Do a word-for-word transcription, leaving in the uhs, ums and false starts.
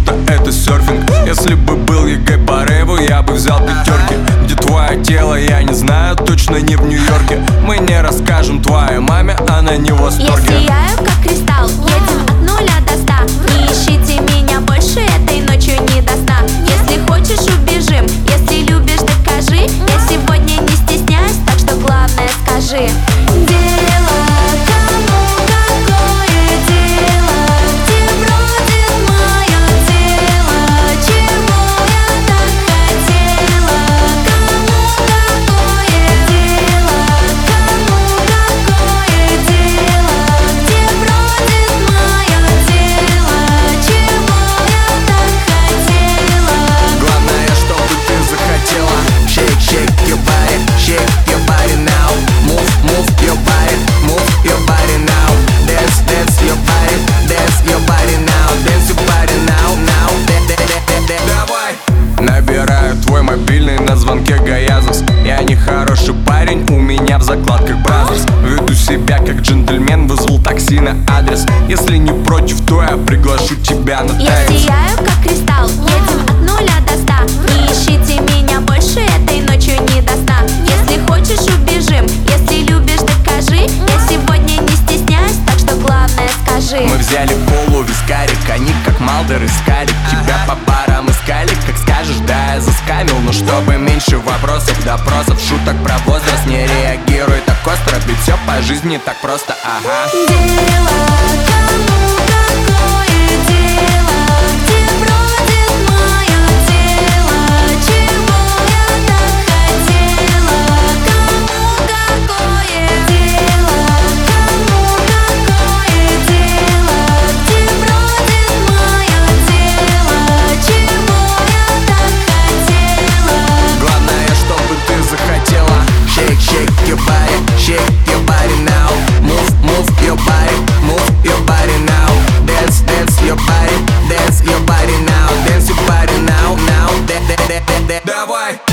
будто это серфинг. Если бы был ЕГЭ по рэпу, я бы взял пятерки. Где твое тело, я не знаю, точно не в Нью-Йорке. Мы не расскажем твоей маме, она не в восторге. Я сияю, как кристалл, едем от нуля до ста. Не ищите меня больше, этой ночью не до сна. Если хочешь, убежим, если любишь, докажи. Я сегодня не стесняюсь, так что главное скажи. Дело, кому какое дело, где бродит мое тело, чего я так хотела. Кому какое дело, кому какое дело, где бродит мое тело, чего я так хотела. Главное, чтобы ты захотела. Shake, shake your body, shake your body now. Move, move your body, move your body now. Dance, dance your body, dance your body now. Dance your body now, now. Давай! Набираю твой мобильный, на звонке Гаязовс. Я не хороший парень, у меня в закладках Бразерс. Веду себя как джентльмен, вызвал такси на адрес. Если не против, то я приглашу тебя на Я танец. сияю, как кристалл, едем от нуля до ста. Не ищите меня больше, этой ночью не до сна. Если хочешь, убежим, если любишь, докажи. Я сегодня не стесняюсь, так что главное скажи. Мы взяли колу, вискарик, они как Малдер искали. Тебя по парам искали, как скажешь, да, я заскамил. Но чтобы меньше вопросов, допросов, шуток про возраст. Не реагируй так остро, ведь все по жизни так просто, ага. Дело, кому какое дело, где бродит мое тело, чего я так хотела. Кому какое дело, кому какое дело, где бродит мое тело, чего я так хотела. Главное, чтобы ты захотела. Shake, shake your body, shake your body now. Move, move your body, move your body now. Dance, dance your body, dance your body now. Dance your body now, now. Давай!